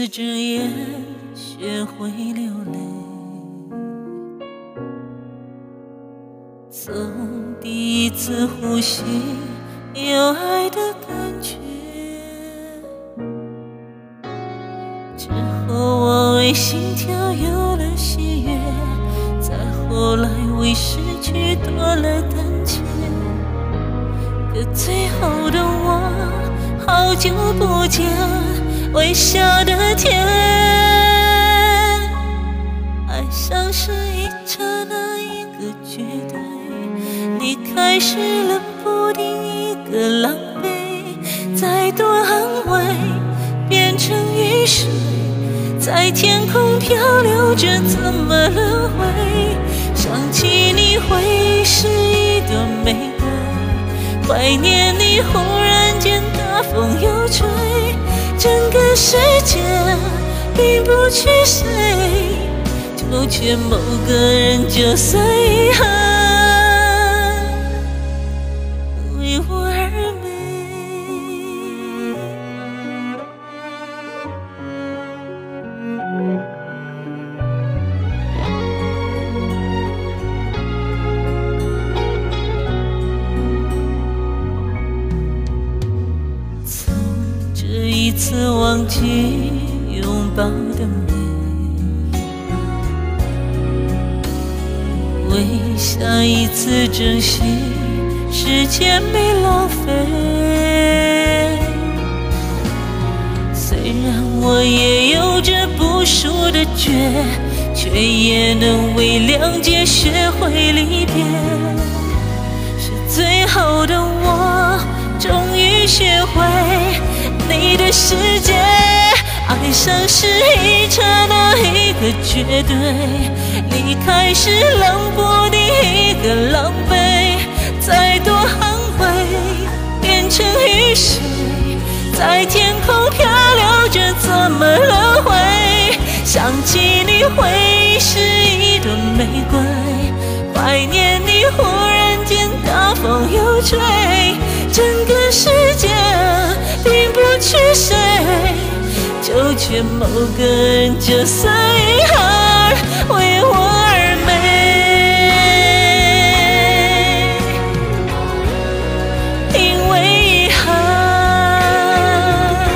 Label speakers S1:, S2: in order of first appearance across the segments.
S1: 次睁眼学会流泪，从第一次呼吸有爱的感觉，之后我为心跳有了喜悦，再后来为失去多了胆怯，可最后的我好久不见微笑的甜，爱像是一刹那一个绝对，离开时冷不丁一个狼狈，再多安慰变成雨水，在天空漂流着怎么轮回，想起你回忆是一朵玫瑰，怀念你忽然间大风又吹，整个世界并不去谁，就缺某个人就算遗憾为我而美。从这一次忘记拥抱的美，为下一次珍惜时间没浪费，虽然我也有着不输的倔，却也能为谅解学会离别，是最后的我终于学会你的世界，爱像是一刹那一个绝对，离开时冷不丁一个狼狈，再多安慰变成雨水，在天空漂流着怎么轮回，想起你回忆是一朵玫瑰，怀念你忽然间大风又吹，整个世界并不去谁，就缺某个人就算遗憾为我而美，因为遗憾，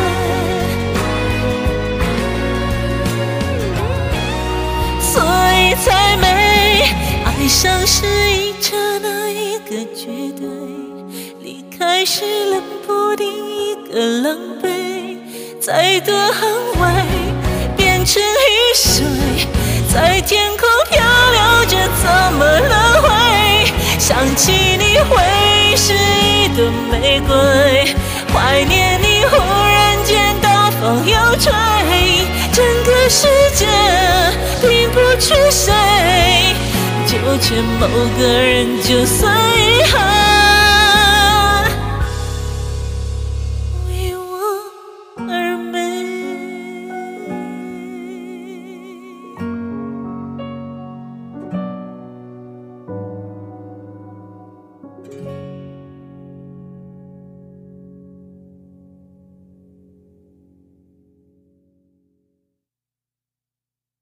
S1: 所以才美，爱像是一刹那一个绝对，离开时冷不丁一个狼狈，再多安慰变成雨水，在天空漂流着怎么轮回，想起你回忆是一朵玫瑰，怀念你忽然间大风又吹，整个世界并不去谁，就缺某个人就算遗憾而美。